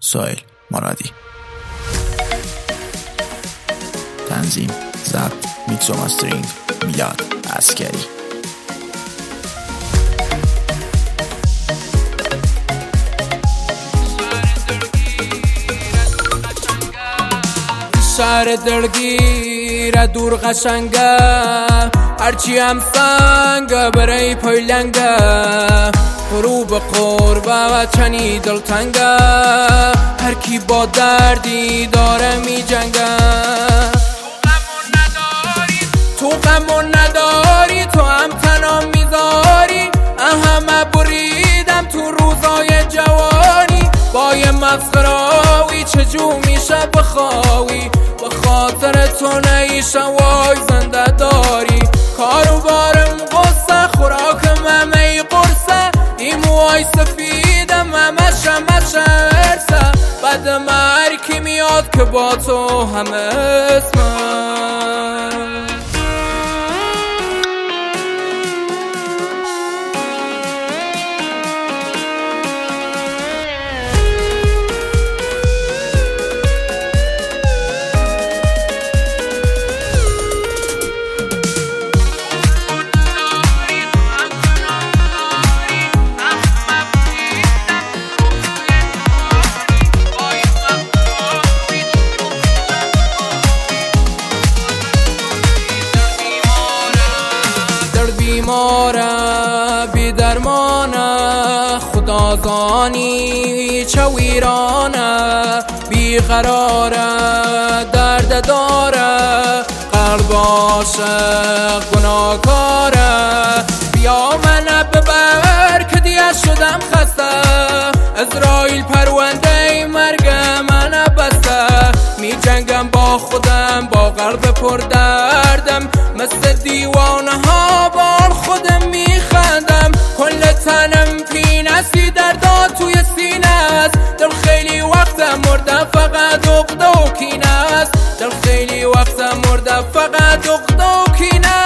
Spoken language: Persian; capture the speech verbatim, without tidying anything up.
سهیل مرادی. تنظیم، ضبط، میکس و ماسترینگ میلاد عسکری. شهر دلگیر دور قشنگه، هرچی هم سنگه برای پایلنگه، فرو به قربه و چنی دلتنگه، هر کی با دردی داره می جنگه. تو غمون نداری، تو هم تنها میذاری، همه بریدم تو روزای جوانی، با یه مسخراوی چجور میشه بخواوی، به خاطر تو نیشه وای زنده داری، کارو بارم قصه، خوراکم همه قرصه، این موهای سفیدم همه شمه شرسه، بعد مرکی میاد که با تو همه اسمه. بیماره بی درمانه، خدا زانی چه ویرانه، بی قراره درد داره، قلب عاشق گناهکاره، بیا منو ببر که دیگه شدم خسته، اسرائیل پرونده مرگ منو بسته، می جنگم با خودم با قلب پر دردم، مثل دیوانه ها بار خودم میخندم، کل تنم پینستی دردا توی سینه است، دل خیلی وقت مرده فقط عقده و کینه است، دل خیلی وقت مرده فقط عقده و کینه